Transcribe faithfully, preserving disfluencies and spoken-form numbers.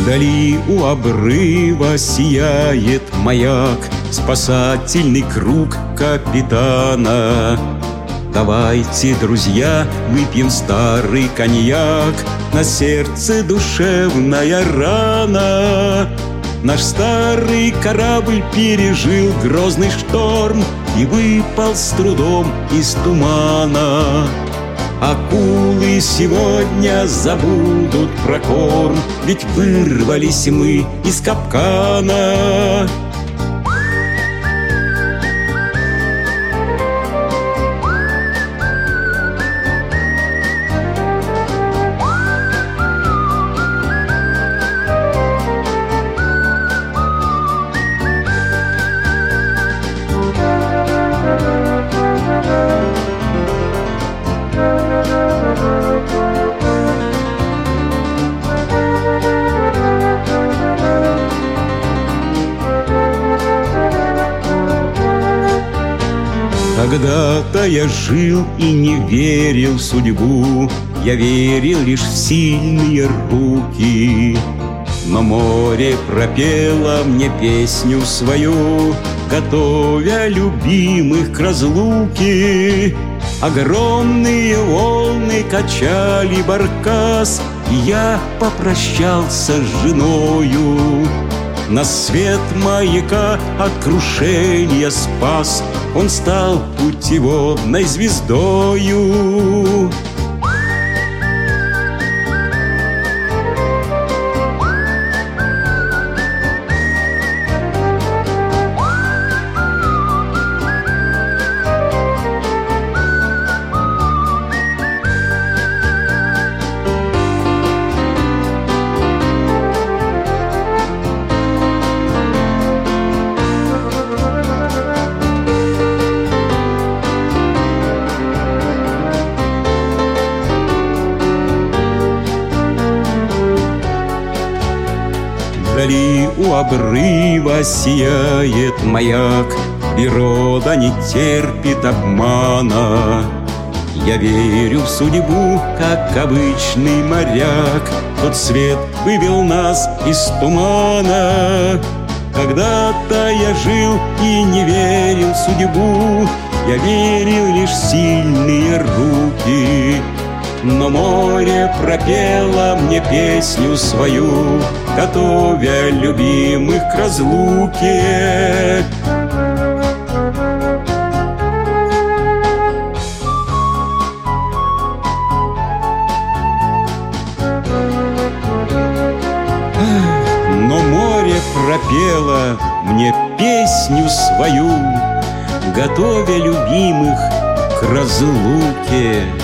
Вдали у обрыва сияет маяк, спасательный круг капитана. Давайте, друзья, выпьем старый коньяк, на сердце душевная рана. Наш старый корабль пережил грозный шторм и выпал с трудом из тумана. Акулы сегодня забудут про корм, ведь вырвались мы из капкана. Когда-то я жил и не верил в судьбу, я верил лишь в сильные руки. Но море пропело мне песню свою, готовя любимых к разлуке. Огромные волны качали баркас, и я попрощался с женою. Нас свет маяка от крушения спас, он стал путеводной звездою. Вдали у обрыва сияет маяк, природа не терпит обмана. Я верю в судьбу, как обычный моряк, тот свет вывел нас из тумана. Когда-то я жил и не верил в судьбу, я верил лишь в сильные руки. Но море пропело мне песню свою, готовя любимых к разлуке. Но море пропело мне песню свою, готовя любимых к разлуке.